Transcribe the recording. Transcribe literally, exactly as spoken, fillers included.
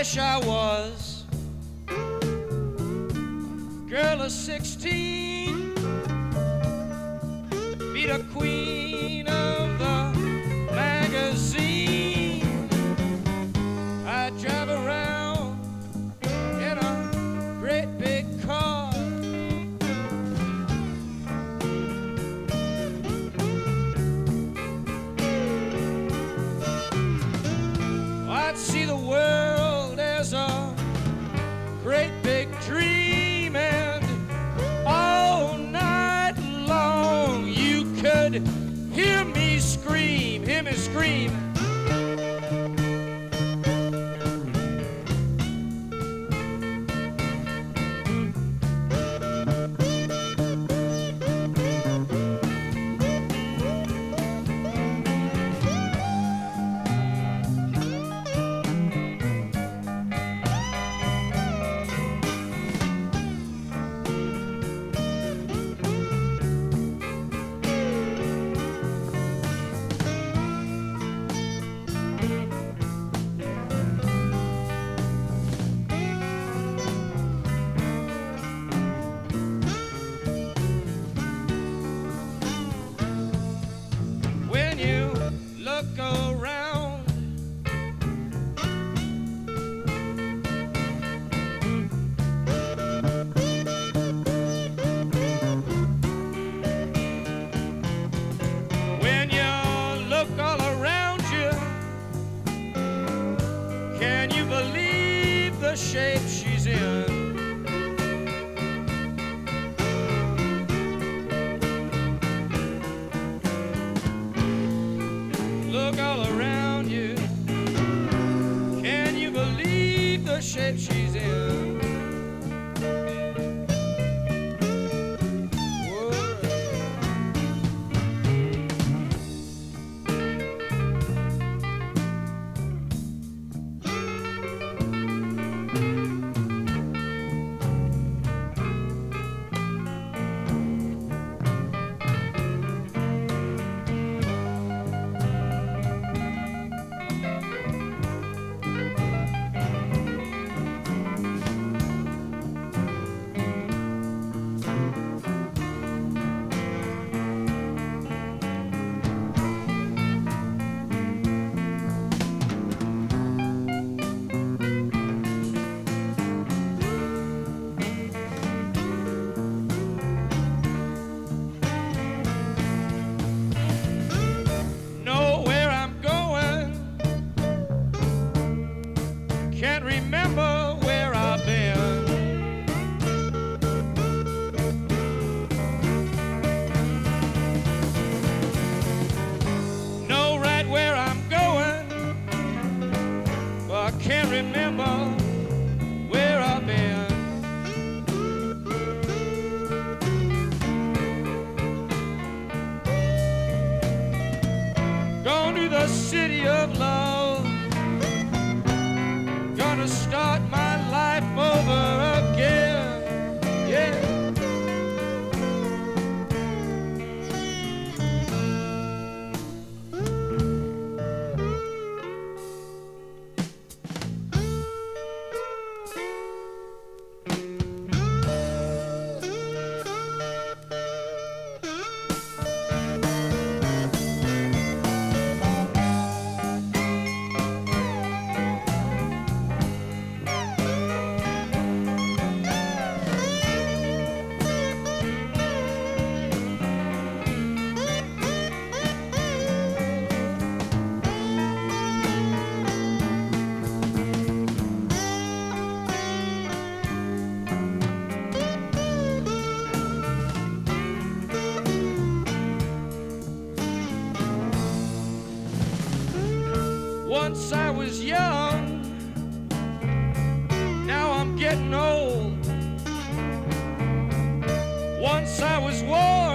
wish I was girl of sixteen, be the queen of the magazine. I drive around in a great big car. I'd see the world as a great big dream, and all night long you could hear me scream, hear me scream. Look around, when you look all around you, can you believe the shape she's in? Look all around you, can you believe the shape she's in? Can't remember where I've been. Know right where I'm going, but I can't remember where I've been. Gone to the city of love, gonna start my life over again, yeah. Once I was young, now I'm getting old. Once I was warm,